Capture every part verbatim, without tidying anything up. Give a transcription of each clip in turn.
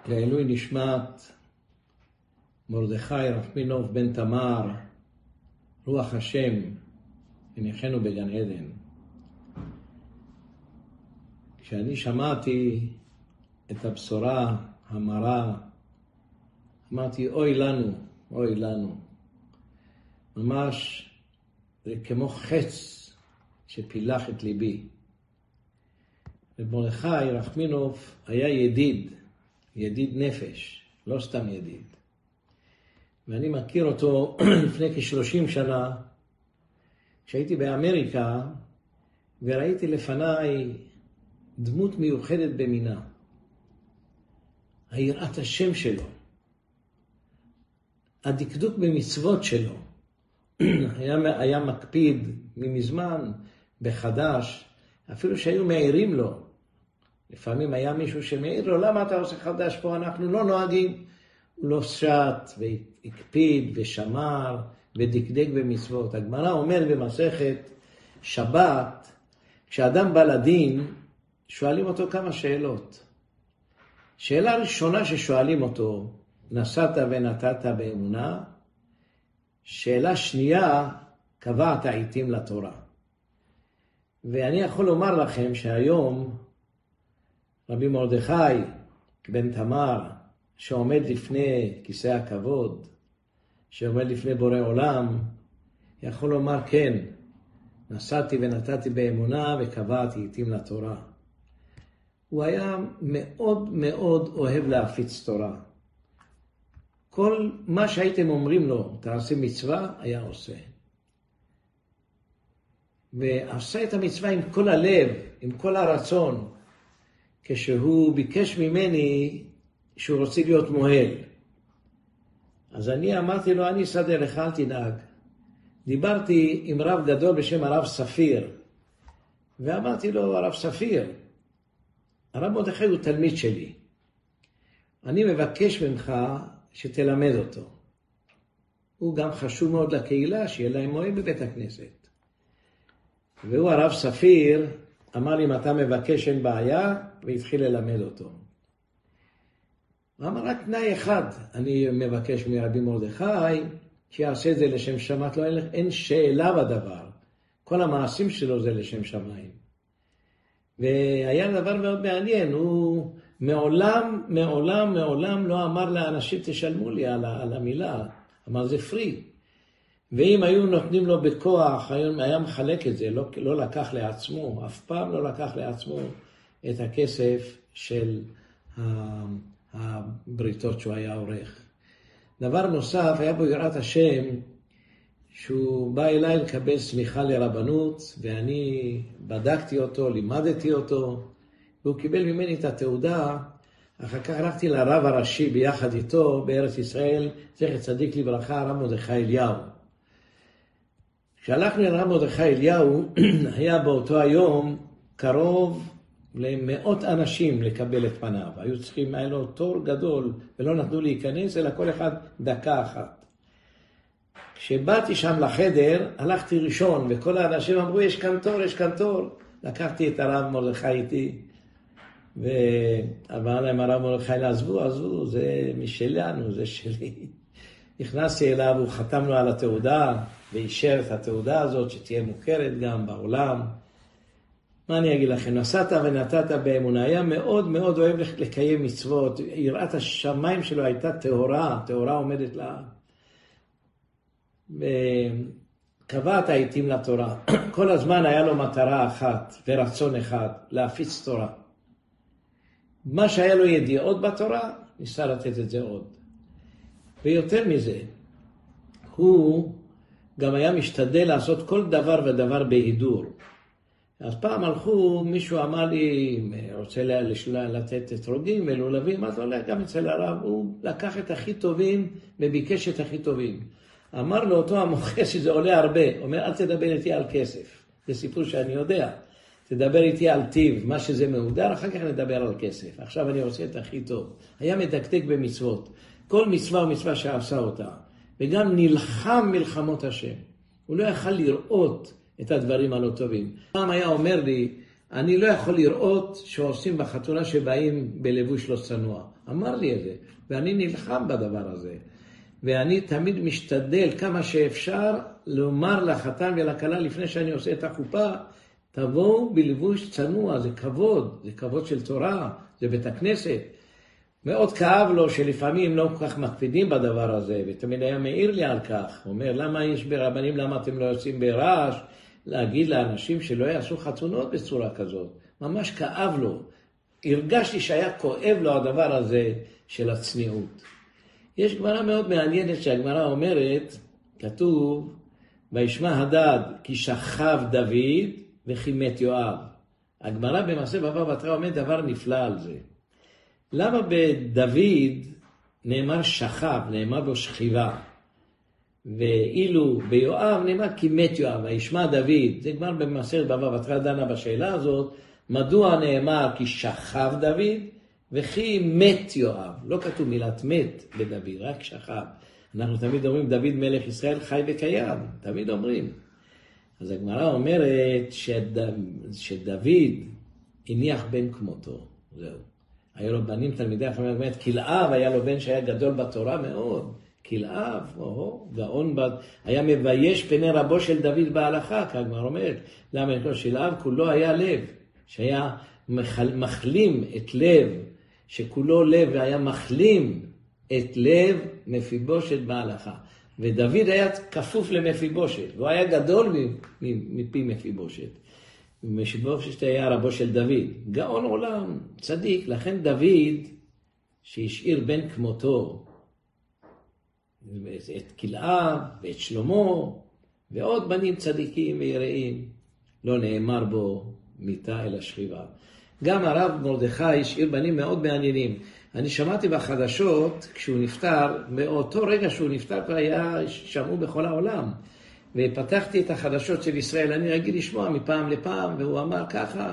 לעילוי נשמת מרדכי רחמינוב בן תמר, רוח השם הניחנו בגן עדן. כשאני שמעתי את הבשורה המרה, אמרתי אוי לנו, אוי לנו. ממש זה כמו חץ שפילח את ליבי. ומרדכי רחמינוב היה ידיד, ידיד נפש, לא סתם ידיד. ואני מכיר אותו לפני כשלושים שנה, כשהייתי באמריקה, וראיתי לפניי דמות מיוחדת במינה. היראת השם שלו, הדקדוק במצוות שלו, היה, היה מקפיד ממזמן בחדש, אפילו שהיו מעירים לו. לפעמים היה מישהו שמעיר לו, למה אתה עושה חדש פה? אנחנו לא נוהגים. הוא לא שט והקפיד ושמר ודקדק במצוות. הגמרא אומר במסכת שבת, כשאדם בא לדין, שואלים אותו כמה שאלות. שאלה ראשונה ששואלים אותו, נסעת ונתת באמונה? שאלה שנייה, קבעת עיתים לתורה. ואני יכול לומר לכם שהיום רבי מרדכי בן תמר, שעומד לפני כיסא הכבוד, שעומד לפני בורא עולם, יכול לומר כן, נסעתי ונתתי באמונה וקבעתי עיתים לתורה. הוא היה מאוד מאוד אוהב להפיץ תורה. כל מה שהייתם אומרים לו, תעשה מצווה, היה עושה. ועשה את המצווה עם כל הלב, עם כל הרצון. כשהוא ביקש ממני שהוא רוצה להיות מוהל. אז אני אמרתי לו, אני אסדר לך, אל תנהג. דיברתי עם רב גדול בשם הרב ספיר, ואמרתי לו, הרב ספיר, הרב מרדכי הוא תלמיד שלי. אני מבקש ממך שתלמד אותו. הוא גם חשוב מאוד לקהילה, שיהיה להם מוהל בבית הכנסת. והוא הרב ספיר, אמר לי, אם אתה מבקש אין בעיה, והתחיל ללמד אותו. הוא אמר, רק תנאי אחד, אני מבקש מרבי מרדכי, שיעשה את זה לשם שמת, לא, אין שאלה בדבר. כל המעשים שלו זה לשם שמיים. והיה דבר מאוד מעניין, הוא מעולם, מעולם, מעולם לא אמר לאנשים תשלמו לי על, על המילה, אמר זה פרי. ואם היו נותנים לו בכוח, היה מחלק את זה, לא, לא לקח לעצמו, אף פעם לא לקח לעצמו את הכסף של הבריתות שהוא היה עורך. דבר נוסף, היה בו יראת השם, שהוא בא אליי לקבל סמיכה לרבנות, ואני בדקתי אותו, לימדתי אותו, והוא קיבל ממני את התעודה. אחר כך הלכתי לרב הראשי ביחד איתו בארץ ישראל, זכר צדיק לברכה, הרב מרדכי אליהו. כשהלכנו לרב מרדכי אליהו, היה באותו היום קרוב למאות אנשים לקבל את פניו. היו צריכים, היה לו תור גדול, ולא נתנו להיכנס, אלא כל אחד דקה אחת. כשבאתי שם לחדר, הלכתי ראשון, וכל האנשים אמרו, יש כאן תור, יש כאן תור. לקחתי את הרב מרדכי איתי, ואמר להם הרב מרדכי, עזבו, עזבו, זה משלנו, זה שלי. נכנסתי אליו, הוא חתם לו על התעודה, ואישר את התעודה הזאת, שתהיה מוכרת גם בעולם. מה אני אגיד לכם? נסעת ונתת באמונה, היה מאוד מאוד אוהב לקיים מצוות, יראת השמיים שלו הייתה טהורה, טהורה עומדת לה. וקבעת עיתים לתורה. כל הזמן היה לו מטרה אחת ורצון אחד, להפיץ תורה. מה שהיה לו ידיעות בתורה, ניסה לתת את זה עוד. ויותר מזה, הוא גם היה משתדל לעשות כל דבר ודבר בהידור. אז פעם הלכו, מישהו אמר לי, רוצה לתת אתרוגים ולולבים, אז הולך גם אצל הרב, הוא לקח את הכי טובים וביקש את הכי טובים. אמר לו אותו המוכר שזה עולה הרבה, אומר, אל תדבר איתי על כסף. זה סיפור שאני יודע. תדבר איתי על טיב, מה שזה מהודר, אחר כך נדבר על כסף. עכשיו אני רוצה את הכי טוב. היה מדקדק במצוות. כל מצווה ומצווה שעשה אותה. וגם נלחם מלחמות השם. הוא לא יכל לראות את הדברים הלא טובים. פעם היה אומר לי, אני לא יכול לראות שעושים בחתונה שבאים בלבוש לא צנוע. אמר לי את זה, ואני נלחם בדבר הזה. ואני תמיד משתדל כמה שאפשר לומר לחתן ולכלה לפני שאני עושה את החופה, תבואו בלבוש צנוע, זה כבוד, זה כבוד של תורה, זה בית הכנסת. מאוד כאב לו שלפעמים לא כל כך מקפידים בדבר הזה, ותמיד היה מעיר לי על כך. הוא אומר, למה יש ברבנים, למה אתם לא יוצאים ברעש? להגיד לאנשים שלא יעשו חתונות בצורה כזאת. ממש כאב לו. הרגשתי שהיה כואב לו הדבר הזה של הצניעות. יש גמרא מאוד מעניינת שהגמרא אומרת, כתוב, וישמע הדד כי שכב דוד וכי מת יואב. הגמרא במעשה בבא בתרא אומרת דבר נפלא על זה. למה בדוד נאמר שכב, נאמר בו שכיבה, ואילו ביואב נאמר כי מת יואב, וישמע דוד, זה כבר במעשה בבא בתרא דנה בשאלה הזאת, מדוע נאמר כי שכב דוד וכי מת יואב. לא כתוב מילת מת בדוד, רק שכב. אנחנו תמיד אומרים דוד מלך ישראל חי וקיים, תמיד אומרים. אז הגמרא אומרת שד... שדוד הניח בן כמותו, זהו. היה לו בנים תלמידי החכמים, אומרת, כלאב היה לו בן שהיה גדול בתורה מאוד, כלאב, או, גאון, היה מבייש פני רבו של דוד בהלכה, כגמר אומרת, למה יקרא שלאב כולו היה לב, שהיה מחלים את לב, שכולו לב והיה מחלים את לב מפיבושת בהלכה. ודוד היה כפוף למפיבושת, והוא היה גדול מפי מפיבושת. מפיבושת היה רבו של דוד, גאון עולם, צדיק. לכן דוד, שהשאיר בן כמותו, את כלאב ואת שלמה, ועוד בנים צדיקים ויראים, לא נאמר בו מיתה אלא שכיבה. גם הרב מרדכי השאיר בנים מאוד מעניינים. אני שמעתי בחדשות, כשהוא נפטר, באותו רגע שהוא נפטר, כבר היה, שמעו בכל העולם. ופתחתי את החדשות של ישראל, אני רגיל לשמוע מפעם לפעם, והוא אמר ככה,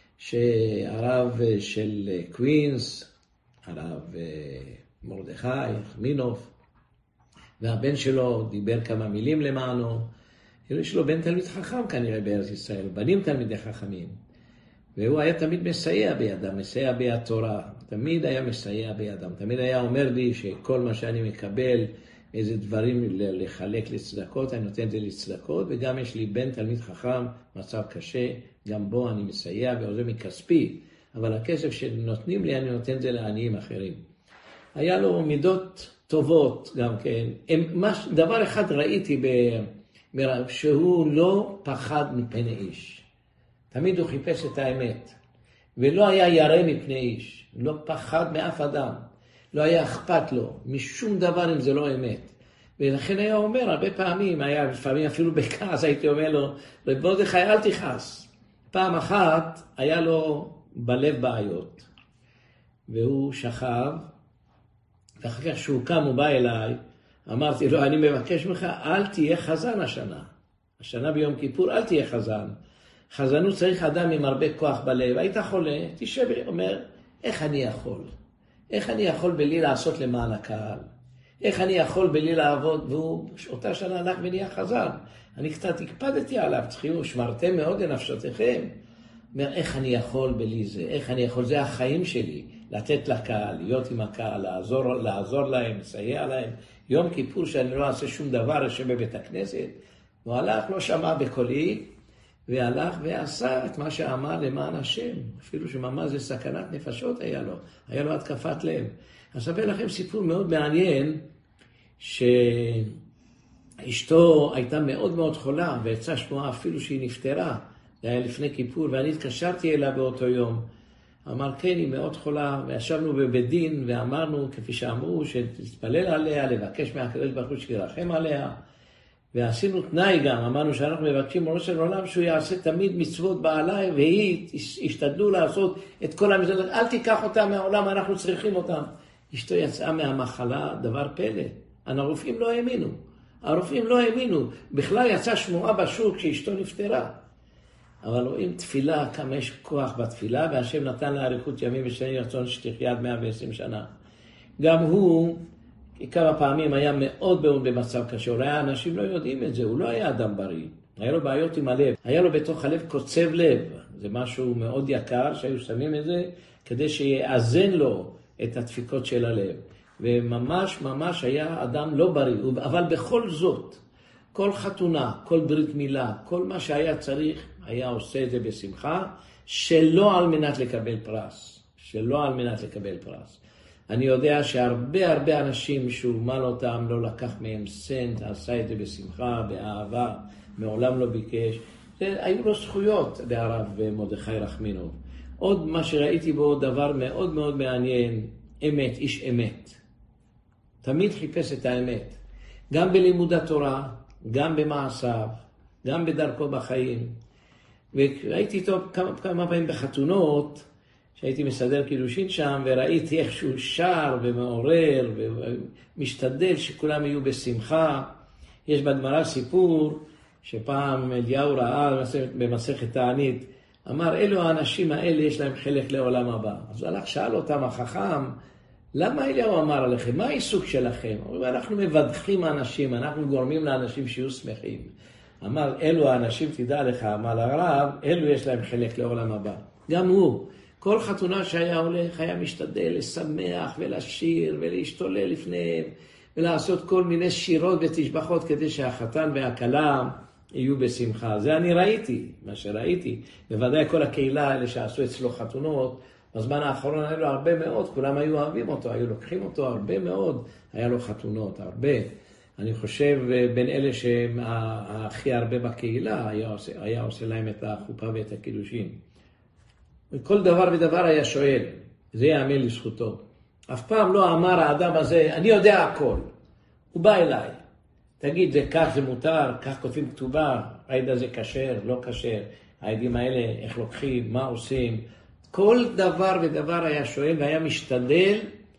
שהרב של קווינס, הרב מרדכי, מינוף, והבן שלו דיבר כמה מילים למענו, יש לו בן תלמיד חכם כנראה בארץ ישראל, בנים תלמידי חכמים. והוא היה תמיד מסייע בידם, מסייע ביד תורה, תמיד היה מסייע בידם, תמיד היה אומר לי שכל מה שאני מקבל, איזה דברים לחלק לצדקות, אני נותן את זה לצדקות, וגם יש לי בן תלמיד חכם, מצב קשה, גם בו אני מסייע ועוזר מכספי, אבל הכסף שנותנים לי אני נותן את זה לעניים אחרים. היה לו מידות טובות גם כן, מש, דבר אחד ראיתי ב, שהוא לא פחד מפני איש. תמיד הוא חיפש את האמת, ולא היה ירא מפני איש, לא פחד מאף אדם, לא היה אכפת לו, משום דבר אם זה לא אמת. ולכן היה אומר, הרבה פעמים, היה לפעמים אפילו בכעס, הייתי אומר לו, רב מרדכי אל תכעס. פעם אחת היה לו בלב בעיות, והוא שכב, ואחר כך שהוא קם הוא בא אליי, אמרתי לו, אני מבקש ממך, אל תהיה חזן השנה. השנה ביום כיפור, אל תהיה חזן. חזנות צריך אדם עם הרבה כוח בלב. היית חולה, תשב, אומר, איך אני יכול? איך אני יכול בלי לעשות למען הקהל? איך אני יכול בלי לעבוד? והוא אותה שנה הלך ונהיה חזן. אני קצת הקפדתי עליו, צריכים, שמרתם מאוד לנפשותיכם. אומר, איך אני יכול בלי זה? איך אני יכול? זה החיים שלי. לתת לקהל, להיות עם הקהל, לעזור, לעזור להם, לסייע להם. יום כיפור שאני לא אעשה שום דבר, יושב בבית הכנסת. הוא הלך, לא שמע בקולי, והלך ועשה את מה שאמר למען השם. אפילו שממש זה סכנת נפשות היה לו. היה לו התקפת לב. אספר לכם סיפור מאוד מעניין, שאשתו הייתה מאוד מאוד חולה, ויצאה שמועה אפילו שהיא נפטרה. זה היה לפני כיפור, ואני התקשרתי אליה באותו יום. אמר, כן, היא מאוד חולה, וישבנו בבית דין, ואמרנו, כפי שאמרו, שתתפלל עליה, לבקש מהקדוש ברוך הוא שירחם עליה. ועשינו תנאי גם, אמרנו שאנחנו מבקשים מראש של עולם שהוא יעשה תמיד מצוות בעליי, והיא השתדלו לעשות את כל המצוות. אל תיקח אותם מהעולם, אנחנו צריכים אותם. אשתו יצאה מהמחלה, דבר פלא. הרופאים לא האמינו. הרופאים לא האמינו. בכלל יצאה שמועה בשוק כשאשתו נפטרה. אבל רואים תפילה, כמה יש כוח בתפילה, והשם נתן לה אריכות ימים ושני רצון שתחיה עד מאה ועשרים שנה. גם הוא, כמה פעמים היה מאוד מאוד במצב קשה, אולי האנשים לא יודעים את זה, הוא לא היה אדם בריא. היה לו בעיות עם הלב. היה לו בתוך הלב קוצב לב. זה משהו מאוד יקר שהיו שמים את זה, כדי שיאזן לו את הדפיקות של הלב. וממש ממש היה אדם לא בריא. אבל בכל זאת, כל חתונה, כל ברית מילה, כל מה שהיה צריך, היה עושה את זה בשמחה, שלא על מנת לקבל פרס. שלא על מנת לקבל פרס. אני יודע שהרבה הרבה אנשים שהוא מל אותם, לא לקח מהם סנט, עשה את זה בשמחה, באהבה, מעולם לא ביקש. היו לו זכויות בהרב מרדכי רחמינוב. עוד מה שראיתי בו דבר מאוד מאוד מעניין, אמת, איש אמת. תמיד חיפש את האמת. גם בלימוד התורה, גם במעשיו, גם בדרכו בחיים. וראיתי איתו כמה, כמה פעמים בחתונות, שהייתי מסדר קידושין שם, וראיתי איך שהוא שר ומעורר ומשתדל שכולם יהיו בשמחה. יש בגמרא סיפור שפעם אליהו ראה במסכת תענית, אמר, אלו האנשים האלה יש להם חלק לעולם הבא. אז הוא הלך, שאל אותם החכם, למה אליהו אמר עליכם? מה העיסוק שלכם? אנחנו מבדחים אנשים, אנחנו גורמים לאנשים שיהיו שמחים. אמר, אלו האנשים, תדע לך, אמר הרב, אלו יש להם חלק לעולם הבא. גם הוא, כל חתונה שהיה הולך, היה משתדל לשמח ולשיר ולהשתולל לפניהם, ולעשות כל מיני שירות ותשבחות כדי שהחתן והכלה יהיו בשמחה. זה אני ראיתי, מה שראיתי. בוודאי כל הקהילה האלה שעשו אצלו חתונות, בזמן האחרון היה לו הרבה מאוד, כולם היו אוהבים אותו, היו לוקחים אותו הרבה מאוד, היה לו חתונות, הרבה. אני חושב בין אלה שהם הכי הרבה בקהילה, היה עושה, היה עושה להם את החופה ואת הקידושים. וכל דבר ודבר היה שואל, זה יאמר לזכותו. אף פעם לא אמר האדם הזה, אני יודע הכל. הוא בא אליי. תגיד, זה כך זה מותר, כך כותבים כתובה, העד הזה כשר, לא כשר, העדים האלה, איך לוקחים, מה עושים. כל דבר ודבר היה שואל והיה משתדל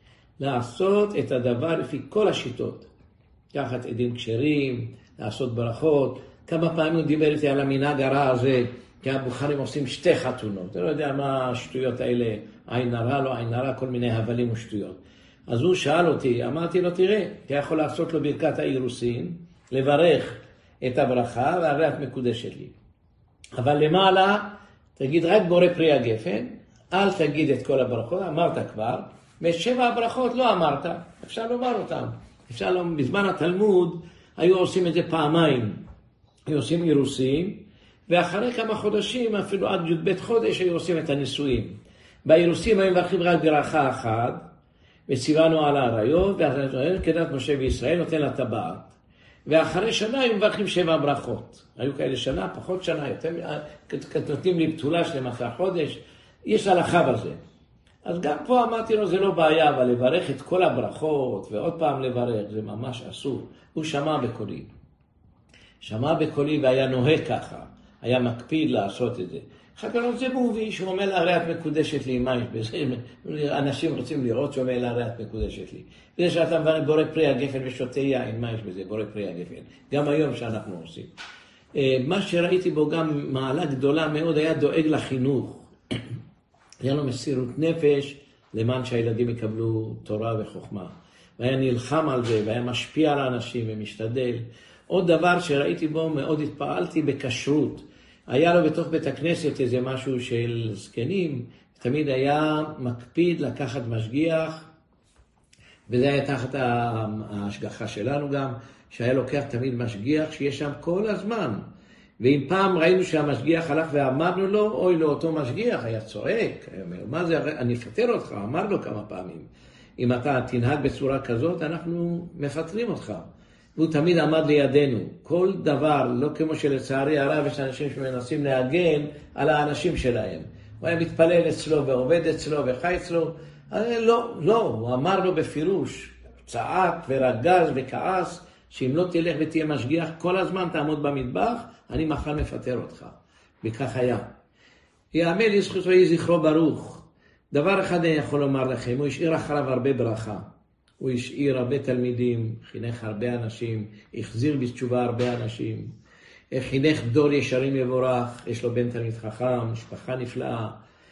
לעשות את הדבר לפי כל השיטות. לקחת עדים כשרים, לעשות ברכות. כמה פעמים הוא דיבר איתי על המנהג הרע הזה, כי הבוכרים עושים שתי חתונות. אני לא יודע מה השטויות האלה, עין הרע, לא עין הרע, כל מיני הבלים ושטויות. אז הוא שאל אותי, אמרתי לו, תראה, אתה יכול לעשות לו ברכת האירוסין, לברך את הברכה, והרי את מקודשת לי. אבל למעלה, תגיד רק בורא פרי הגפן, אל תגיד את כל הברכות, אמרת כבר, משבע הברכות לא אמרת, אפשר לומר אותם. אפשר לומר, בזמן התלמוד, היו עושים את זה פעמיים. היו עושים אירוסין, ואחרי כמה חודשים, אפילו עד י"ב בית חודש, היו עושים את הנישואים. באירוסין היו מברכים רק ברכה אחת, וציוונו על העריות, כדת משה וישראל נותן לה טבעת. ואחרי שנה היו מברכים שבע ברכות. היו כאלה שנה, פחות שנה, יותר, נותנים לי פתולה של עשרה חודש, יש הלכה בזה. אז גם פה אמרתי לו, זה לא בעיה, אבל לברך את כל הברכות, ועוד פעם לברך, זה ממש אסור. הוא שמע בקולי. שמע בקולי והיה נוהג ככה. היה מקפיד לעשות את זה. אחר כך זה מובי שאומר לה, הרי את מקודשת לי, מה יש בזה? אנשים רוצים לראות שאומר לה, הרי את מקודשת לי. וזה שאתה מברך בורא פרי הגפן ושותה יין, מה יש בזה? בורא פרי הגפן. גם היום שאנחנו עושים. מה שראיתי בו גם מעלה גדולה מאוד, היה דואג לחינוך. היה לו מסירות נפש למען שהילדים יקבלו תורה וחוכמה. והיה נלחם על זה, והיה משפיע על האנשים ומשתדל. עוד דבר שראיתי בו, מאוד התפעלתי בכשרות. היה לו בתוך בית הכנסת איזה משהו של זקנים, תמיד היה מקפיד לקחת משגיח, וזה היה תחת ההשגחה שלנו גם, שהיה לוקח תמיד משגיח שיש שם כל הזמן. ואם פעם ראינו שהמשגיח הלך ואמרנו לו, אוי לו אותו משגיח, היה צועק, היה אומר, מה זה, אני אפטר אותך, אמר לו כמה פעמים. אם אתה תנהג בצורה כזאת, אנחנו מפטרים אותך. והוא תמיד עמד לידינו. כל דבר, לא כמו שלצערי הרב, יש אנשים שמנסים להגן על האנשים שלהם. הוא היה מתפלל אצלו ועובד אצלו וחי אצלו. לא, לא, הוא אמר לו בפירוש, צעק ורגז וכעס, שאם לא תלך ותהיה משגיח, כל הזמן תעמוד במטבח, אני מחר מפטר אותך. וכך היה. יאמר לזכותו יהי זכרו ברוך. דבר אחד אני יכול לומר לכם, הוא השאיר אחריו הרבה ברכה. הוא השאיר הרבה תלמידים, חינך הרבה אנשים, החזיר בתשובה הרבה אנשים, חינך דור ישרים מבורך, יש לו בן תלמיד חכם, משפחה נפלאה,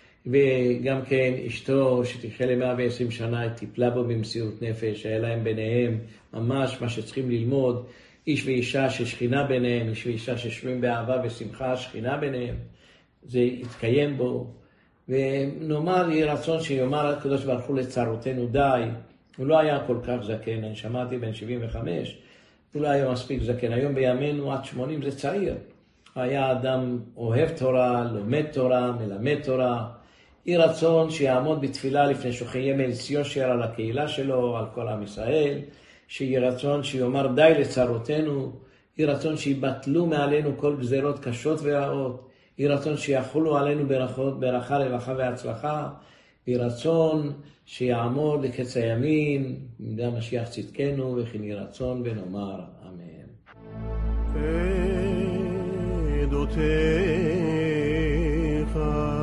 וגם כן אשתו שתחיה ל-מאה ועשרים שנה, טיפלה בו במסירות נפש, היה להם ביניהם ממש מה שצריכים ללמוד, איש ואישה ששכינה ביניהם, איש ואישה ששבים באהבה ושמחה, שכינה ביניהם, זה יתקיים בו. ונאמר, יהי רצון שיאמר הקדוש ברוך הוא לצרותינו די. הוא לא היה כל כך זקן, אני שמעתי בן שבעים וחמש, הוא לא היה מספיק זקן. היום בימינו עד שמונים זה צעיר. היה אדם אוהב תורה, לומד תורה, מלמד תורה. יהי רצון שיעמוד בתפילה לפני שוחי מליץ יושר על הקהילה שלו, על כל עם ישראל. שיהי רצון שיאמר די לצרותינו. יהי רצון שיבטלו מעלינו כל גזרות קשות ורעות. יהי רצון שיחולו עלינו ברכות, ברכה, רווחה והצלחה. יהי רצון שיעמוד לקץ הימים, בידי המשיח צדקנו, וכן יהי רצון ונאמר אמן. עדותיך